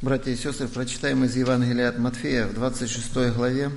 Братья и сестры, прочитаем из Евангелия от Матфея в 26 главе,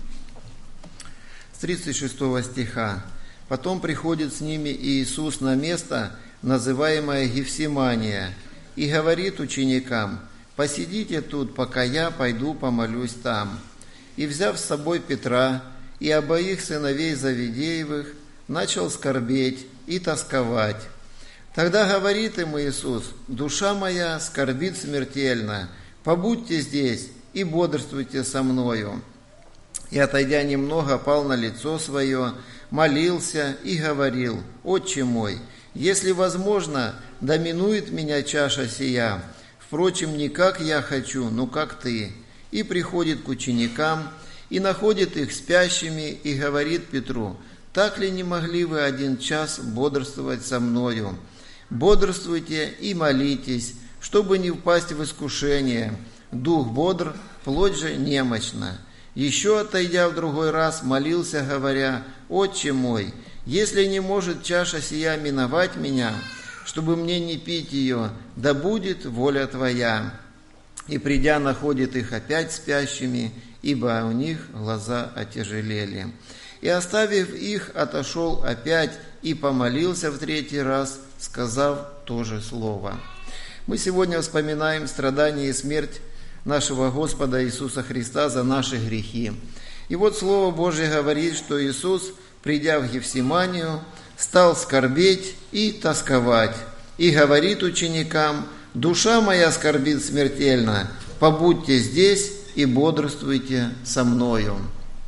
с 36 стиха. «Потом приходит с ними Иисус на место, называемое Гефсимания, и говорит ученикам: „Посидите тут, пока я пойду помолюсь там“. И, взяв с собой Петра и обоих сыновей Завидеевых, начал скорбеть и тосковать. Тогда говорит им Иисус: „Душа моя скорбит смертельно, побудьте здесь и бодрствуйте со мною“. И, отойдя немного, пал на лицо свое, молился и говорил: „Отче мой, если возможно, да минует меня чаша сия. Впрочем, не как я хочу, но как ты“. И приходит к ученикам, и находит их спящими, и говорит Петру: „Так ли не могли вы 1 час бодрствовать со мною? Бодрствуйте и молитесь, чтобы не впасть в искушение. Дух бодр, плоть же немощна“. Еще, отойдя в другой раз, молился, говоря: „Отче мой, если не может чаша сия миновать меня, чтобы мне не пить ее, да будет воля Твоя“. И, придя, находит их опять спящими, ибо у них глаза отяжелели. И, оставив их, отошел опять и помолился в 3 раз, сказав то же слово». Мы сегодня вспоминаем страдания и смерть нашего Господа Иисуса Христа за наши грехи. И вот Слово Божие говорит, что Иисус, придя в Гефсиманию, стал скорбеть и тосковать, и говорит ученикам: „Душа моя скорбит смертельно, побудьте здесь и бодрствуйте со мною“.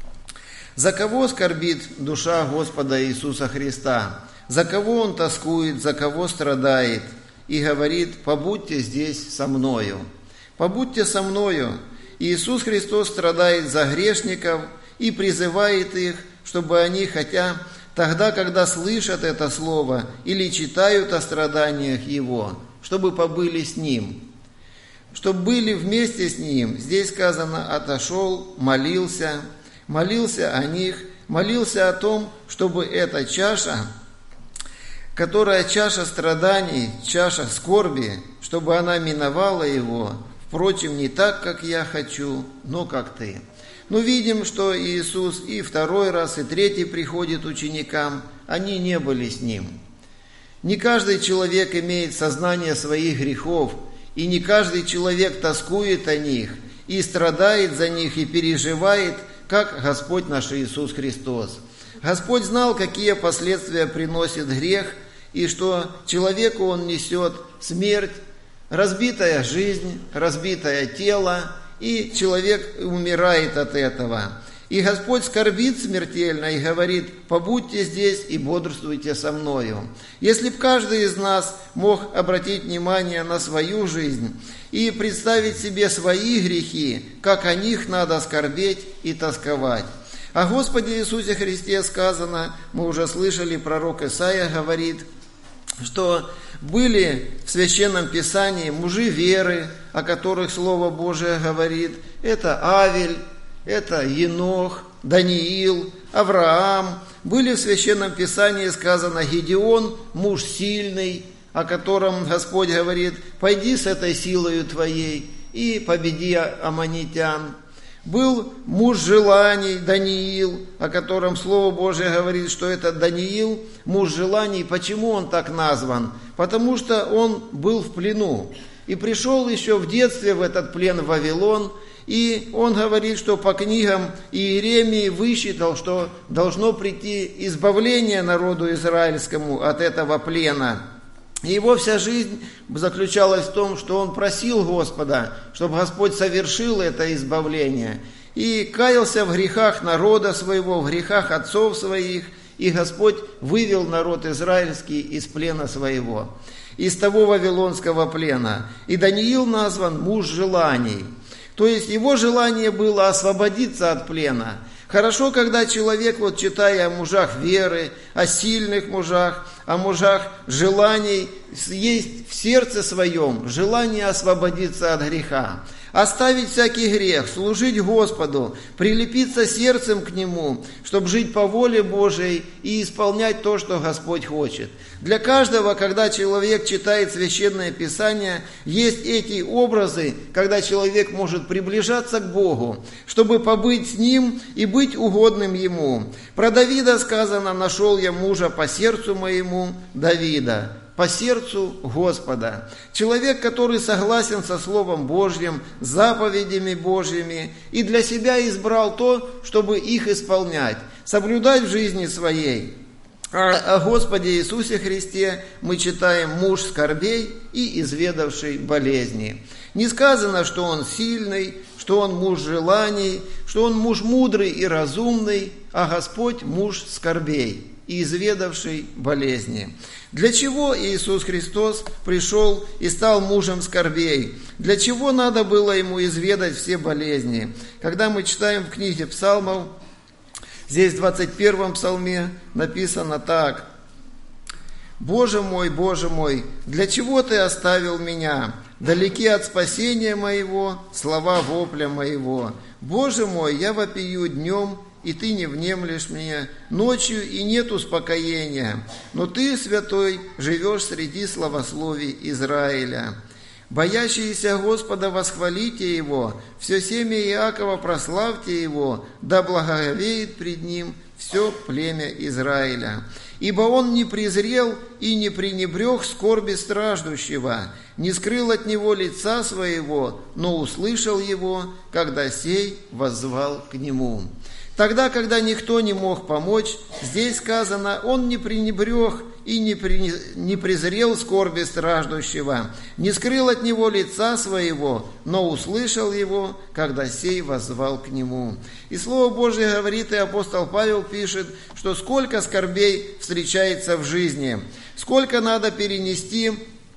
За кого скорбит душа Господа Иисуса Христа? За кого Он тоскует, за кого страдает? И говорит: „Побудьте здесь со мною“. Побудьте со мною. Иисус Христос страдает за грешников и призывает их, чтобы они, хотя тогда, когда слышат это слово или читают о страданиях Его, чтобы побыли с Ним, чтобы были вместе с Ним. Здесь сказано: отошел, молился о них, молился о том, чтобы эта чаша, которая чаша страданий, чаша скорби, чтобы она миновала его. Впрочем, не так, как я хочу, но как ты. Но видим, что Иисус и 2 раз, и 3 приходит ученикам, они не были с Ним. Не каждый человек имеет сознание своих грехов, и не каждый человек тоскует о них, и страдает за них, и переживает, как Господь наш Иисус Христос. Господь знал, какие последствия приносит грех, и что человеку он несет смерть, разбитая жизнь, разбитое тело, и человек умирает от этого. И Господь скорбит смертельно и говорит: „Побудьте здесь и бодрствуйте со мною“. Если бы каждый из нас мог обратить внимание на свою жизнь и представить себе свои грехи, как о них надо скорбеть и тосковать. О Господе Иисусе Христе сказано, мы уже слышали, пророк Исаия говорит, что были в Священном Писании мужи веры, о которых Слово Божие говорит. Это Авель, это Енох, Даниил, Авраам. Были в Священном Писании сказано Гедеон, муж сильный, о котором Господь говорит: „Пойди с этой силою твоей и победи аммонитян“. Был муж желаний, Даниил, о котором Слово Божие говорит, что это Даниил, муж желаний. Почему он так назван? Потому что он был в плену и пришел еще в детстве в этот плен в Вавилон. И он говорит, что по книгам Иеремии высчитал, что должно прийти избавление народу израильскому от этого плена. И его вся жизнь заключалась в том, что он просил Господа, чтобы Господь совершил это избавление. И каялся в грехах народа своего, в грехах отцов своих. И Господь вывел народ израильский из плена своего, из того вавилонского плена. И Даниил назван муж желаний. То есть его желание было освободиться от плена. Хорошо, когда человек, читая о мужах веры, о сильных мужах, о мужах желаний, есть в сердце своем желание освободиться от греха. оставить всякий грех, служить Господу, прилепиться сердцем к Нему, чтобы жить по воле Божией и исполнять то, что Господь хочет. Для каждого, когда человек читает Священное Писание, есть эти образы, когда человек может приближаться к Богу, чтобы побыть с Ним и быть угодным Ему. Про Давида сказано: «Нашел я мужа по сердцу моему, Давида». По сердцу Господа. Человек, который согласен со Словом Божьим, заповедями Божьими, и для себя избрал то, чтобы их исполнять, соблюдать в жизни своей. О Господе Иисусе Христе мы читаем: муж скорбей и изведавший болезни. Не сказано, что он сильный, что он муж желаний, что он муж мудрый и разумный, а Господь муж скорбей и изведавший болезни. Для чего Иисус Христос пришел и стал мужем скорбей? Для чего надо было ему изведать все болезни? Когда мы читаем в книге Псалмов, здесь в 21 псалме написано так: Боже мой, для чего Ты оставил меня? Далеки от спасения моего слова вопля моего. Боже мой, я вопию днем, и Ты не внемлешь мне, ночью и нет успокоения. Но Ты, святой, живешь среди славословий Израиля. Боящиеся Господа восхвалите Его, все семя Иакова прославьте Его, да благоговеет пред Ним все племя Израиля. Ибо Он не презрел и не пренебрег скорби страждущего, не скрыл от него лица своего, но услышал его, когда сей воззвал к Нему. Тогда, когда никто не мог помочь, здесь сказано: Он не пренебрег и не презрел скорби страждущего, не скрыл от него лица своего, но услышал его, когда сей воззвал к Нему. И Слово Божие говорит, и апостол Павел пишет, что сколько скорбей встречается в жизни, сколько надо перенести,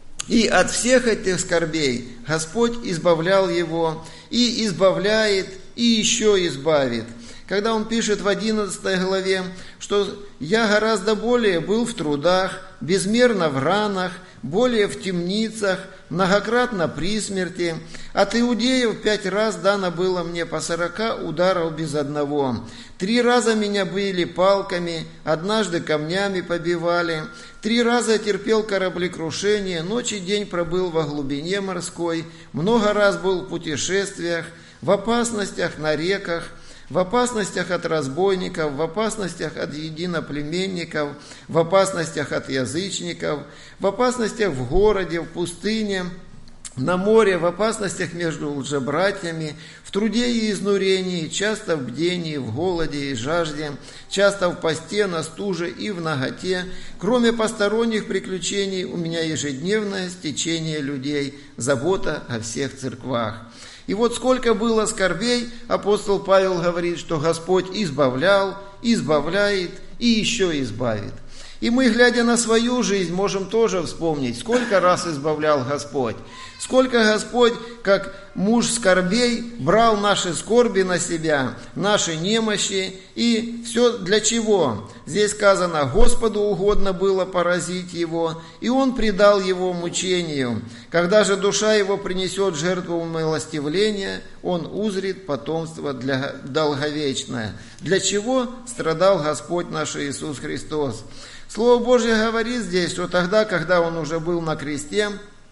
и от всех этих скорбей Господь избавлял его, и избавляет, и еще избавит. Когда он пишет в 11 главе, что «Я гораздо более был в трудах, безмерно в ранах, более в темницах, многократно при смерти. От иудеев 5 раз дано было мне по 40 ударов без одного. 3 раза меня били палками, однажды камнями побивали. 3 раза терпел кораблекрушение, ночь и день пробыл во глубине морской, много раз был в путешествиях, в опасностях на реках, в опасностях от разбойников, в опасностях от единоплеменников, в опасностях от язычников, в опасностях в городе, в пустыне, на море, в опасностях между лжебратьями, в труде и изнурении, часто в бдении, в голоде и жажде, часто в посте, на стуже и в наготе. Кроме посторонних приключений, у меня ежедневное стечение людей, забота о всех церквах». И вот сколько было скорбей, апостол Павел говорит, что Господь избавлял, избавляет и еще избавит. И мы, глядя на свою жизнь, можем тоже вспомнить, сколько раз избавлял Господь. Сколько Господь, как муж скорбей, брал наши скорби на себя, наши немощи. И все для чего? Здесь сказано: Господу угодно было поразить его, и Он предал его мучению. Когда же душа его принесет жертву умилостивления, он узрит потомство долговечное. Для чего страдал Господь наш Иисус Христос? Слово Божье говорит здесь, что тогда, когда Он уже был на кресте,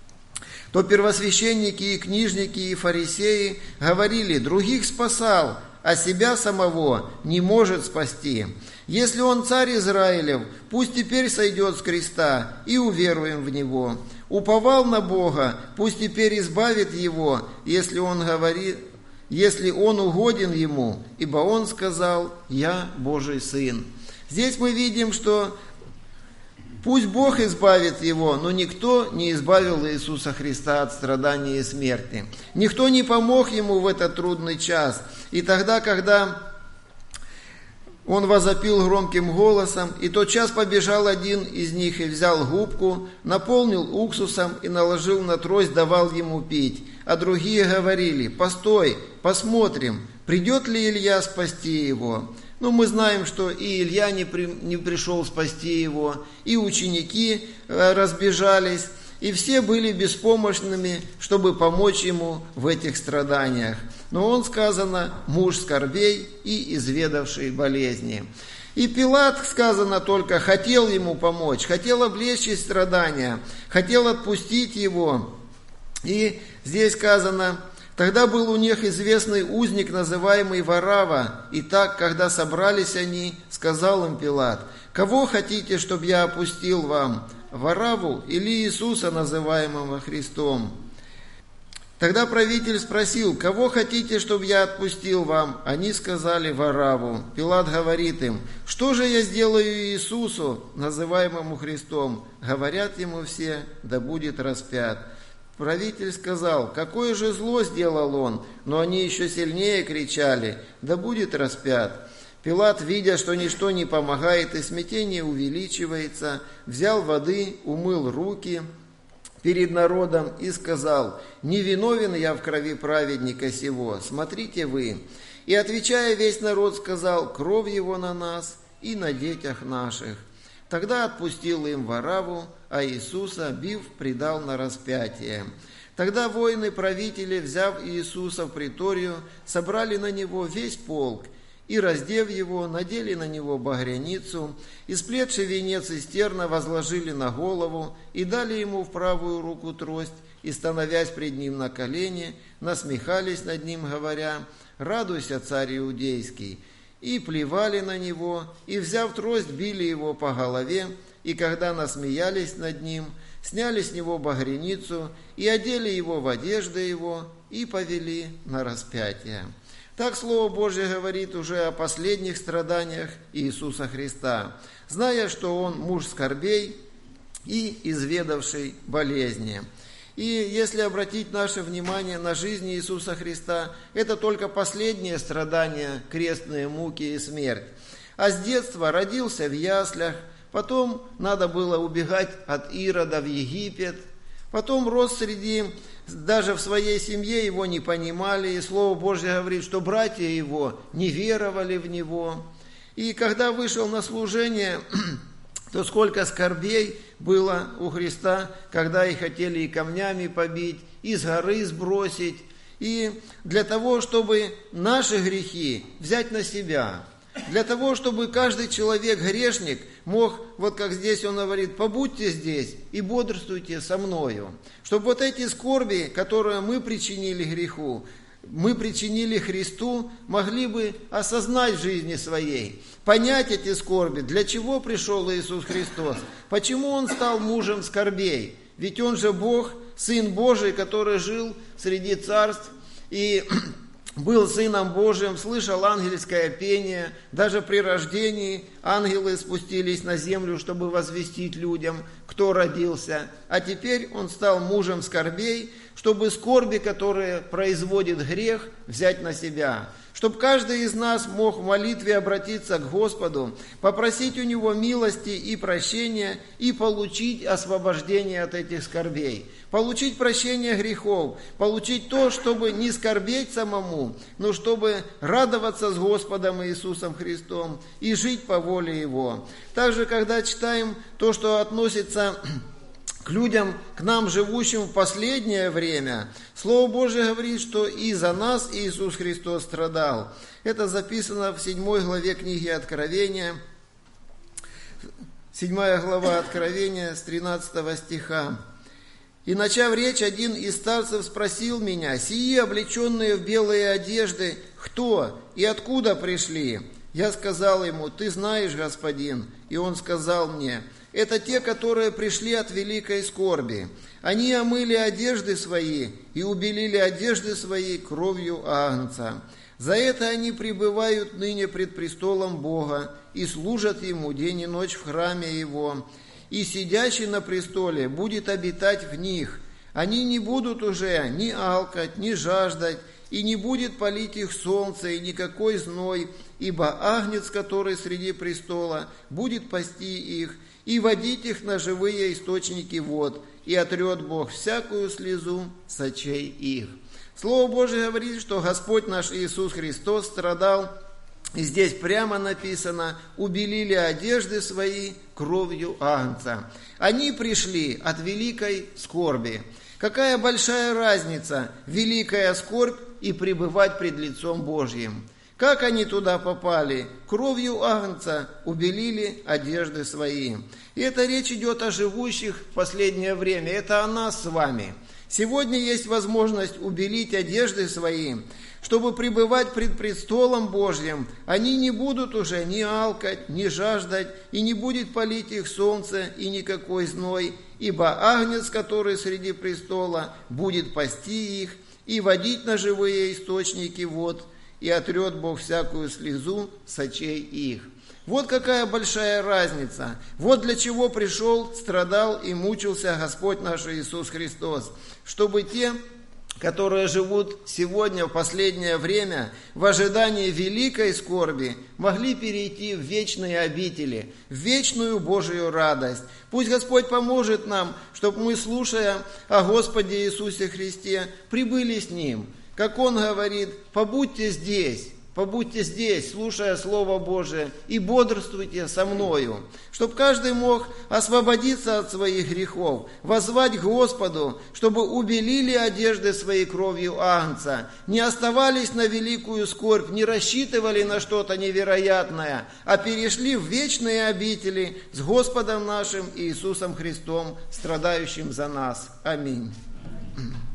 то первосвященники и книжники и фарисеи говорили: других спасал, а себя самого не может спасти. Если Он царь Израилев, пусть теперь сойдет с креста, и уверуем в Него. Уповал на Бога, пусть теперь избавит его, если Он угоден Ему, ибо Он сказал: «Я Божий Сын». Здесь мы видим, что пусть Бог избавит его, но никто не избавил Иисуса Христа от страдания и смерти. Никто не помог ему в этот трудный час. И тогда, когда он возопил громким голосом, и тотчас побежал один из них и взял губку, наполнил уксусом и наложил на трость, давал ему пить. А другие говорили: «Постой, посмотрим, придет ли Илья спасти его». Но мы знаем, что и Илья не пришел спасти его, и ученики разбежались, и все были беспомощными, чтобы помочь ему в этих страданиях. Но он, сказано, муж скорбей и изведавший болезни. И Пилат, сказано, только хотел ему помочь, хотел облегчить страдания, хотел отпустить его. И здесь сказано: тогда был у них известный узник, называемый Варава. И так, когда собрались они, сказал им Пилат: кого хотите, чтобы я отпустил вам, Вараву или Иисуса, называемого Христом? Тогда правитель спросил: кого хотите, чтобы я отпустил вам? Они сказали: Вараву. Пилат говорит им: что же я сделаю Иисусу, называемому Христом? Говорят ему все: да будет распят. Правитель сказал: какое же зло сделал он? Но они еще сильнее кричали: да будет распят. Пилат, видя, что ничто не помогает и смятение увеличивается, взял воды, умыл руки перед народом и сказал: не виновен я в крови праведника сего, смотрите вы. И, отвечая, весь народ сказал: кровь его на нас и на детях наших. Тогда отпустил им Вараву, а Иисуса, бив, предал на распятие. Тогда воины-правители, взяв Иисуса в приторию, собрали на него весь полк, и, раздев его, надели на него багряницу, и сплетший венец из терна возложили на голову, и дали ему в правую руку трость, и, становясь пред ним на колени, насмехались над ним, говоря: «Радуйся, царь иудейский!» И плевали на него, и, взяв трость, били его по голове, и, когда насмеялись над ним, сняли с него багряницу, и одели его в одежды его, и повели на распятие. Так Слово Божье говорит уже о последних страданиях Иисуса Христа, зная, что Он муж скорбей и изведавший болезни. И если обратить наше внимание на жизнь Иисуса Христа, это только последние страдания, крестные муки и смерть. А с детства родился в яслях, потом надо было убегать от Ирода в Египет, потом рос даже в своей семье его не понимали, и Слово Божье говорит, что братья его не веровали в него. И когда вышел на служение, то сколько скорбей было у Христа, когда и хотели и камнями побить, и с горы сбросить, и для того, чтобы наши грехи взять на себя, для того, чтобы каждый человек, грешник, мог, вот как здесь он говорит, побудьте здесь и бодрствуйте со мною, чтобы вот эти скорби, которые мы причинили греху, мы причинили Христу, могли бы осознать в жизни своей, понять эти скорби, для чего пришел Иисус Христос, почему Он стал мужем скорбей, ведь Он же Бог, Сын Божий, который жил среди царств и был Сыном Божиим, слышал ангельское пение, даже при рождении ангелы спустились на землю, чтобы возвестить людям, кто родился, а теперь Он стал мужем скорбей, чтобы скорби, которые производит грех, взять на себя. Чтобы каждый из нас мог в молитве обратиться к Господу, попросить у Него милости и прощения и получить освобождение от этих скорбей. Получить прощение грехов, получить то, чтобы не скорбеть самому, но чтобы радоваться с Господом Иисусом Христом и жить по воле Его. Также, когда читаем то, что относится к людям, к нам, живущим в последнее время, Слово Божие говорит, что и за нас Иисус Христос страдал. Это записано в 7 главе книги Откровения, 7 глава Откровения с 13 стиха. «И, начав речь, один из старцев спросил меня: сии, облеченные в белые одежды, кто и откуда пришли? Я сказал ему: ты знаешь, господин. И он сказал мне: это те, которые пришли от великой скорби. Они омыли одежды свои и убелили одежды свои кровью агнца. За это они пребывают ныне пред престолом Бога и служат Ему день и ночь в храме Его. И сидящий на престоле будет обитать в них. Они не будут уже ни алкать, ни жаждать, и не будет палить их солнце и никакой зной, ибо агнец, который среди престола, будет пасти их и водить их на живые источники вод, и отрет Бог всякую слезу с очей их». Слово Божие говорит, что Господь наш Иисус Христос страдал И здесь прямо написано: убелили одежды свои кровью агнца. Они пришли от великой скорби. Какая большая разница, великая скорбь и пребывать пред лицом Божьим. Как они туда попали? Кровью агнца убелили одежды свои. И это речь идет о живущих в последнее время. Это о нас с вами. Сегодня есть возможность убелить одежды свои, чтобы пребывать пред престолом Божьим. Они не будут уже ни алкать, ни жаждать, и не будет палить их солнце и никакой зной, ибо агнец, который среди престола, будет пасти их и водить на живые источники вод, и отрет Бог всякую слезу с очей их. Вот какая большая разница. Вот для чего пришел, страдал и мучился Господь наш Иисус Христос. Чтобы те, которые живут сегодня в последнее время в ожидании великой скорби, могли перейти в вечные обители, в вечную Божию радость. Пусть Господь поможет нам, чтобы мы, слушая о Господе Иисусе Христе, прибыли с Ним. Как Он говорит: побудьте здесь, слушая Слово Божие, и бодрствуйте со мною, чтобы каждый мог освободиться от своих грехов, воззвать к Господу, чтобы убелили одежды своей кровью агнца, не оставались на великую скорбь, не рассчитывали на что-то невероятное, а перешли в вечные обители с Господом нашим Иисусом Христом, страдающим за нас. Аминь.